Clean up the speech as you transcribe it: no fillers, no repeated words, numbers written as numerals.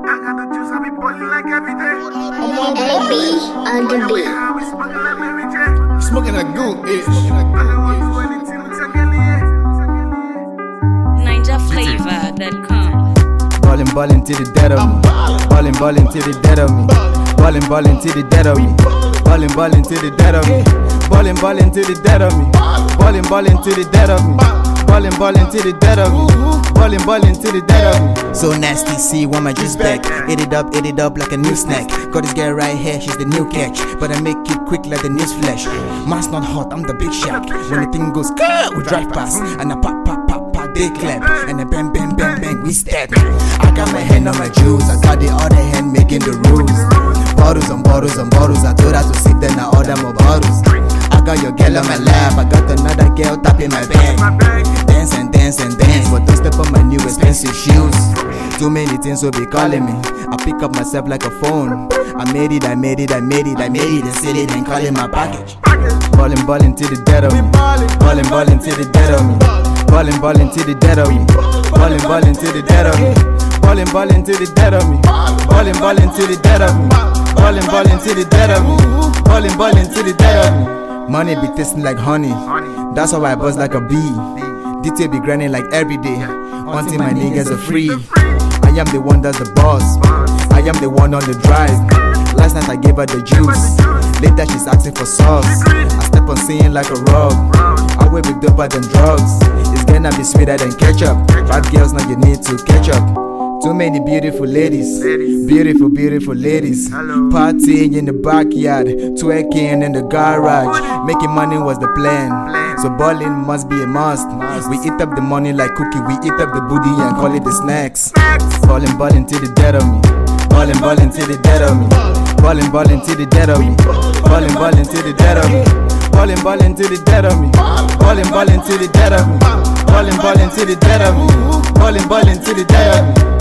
got the juice, I be boiling like every day. AB on the beat. We smoking like Mary J. Smoking a good itch. NinjaFlavor.com. Ballin' till the dead of me. Ballin' till the dead of me. Ballin' till the dead of me. Ballin' till the dead of me. Ballin' till the dead of me. Ballin' till the dead of me. Ballin' till the dead of me. Ballin' till the dead of me. So nasty, see want my juice back. Eat it up like a new snack. Got this girl right here, she's the new catch. But I make it quick like the news flash. Man's not hot, I'm the big shack. When the thing goes, we drive past. And I pop, they clap. And I bang, we step. I got my hand on my juice, I got the other hand making the rules. Bottles on bottles on bottles, I told her to sip, then I order more bottles. I got your girl on my lap, I got another girl tapping my bag. Dance, but don't step on my new expensive shoes. Too many things will be calling me. I pick up myself like a phone. I made it, and said it and call it my package. Ballin' till the dead of me. Ballin' till the dead of me. Ballin' till the dead of me. Ballin' till the dead of me. Ballin' till the dead of me. Ballin' till the dead of me. Ballin' till the dead of me. Ballin' till the dead of me. Money be tasting like honey. That's how I buzz like a bee. DT be grinding like every day until my niggas are free. I am the one that's the boss. I am the one on the drive. Last night I gave her the juice. Later she's asking for sauce. I step on scene like a rug. I will be doper than drugs. It's gonna be sweeter than ketchup. Bad girls, now you need to catch up. Too many beautiful ladies. Beautiful ladies. Partying in the backyard, twerking in the garage. Making money was the plan, so ballin' must be a must. We eat up the money like cookie, we eat up the booty and call it the snacks. Ballin' till the dead of me. Ballin' till the dead of me. Ballin' till the dead of me. Ballin' till the dead of me. Ballin' till the dead of me. Ballin' till the dead of me. Ballin' till the dead of me. Ballin' till the dead of me.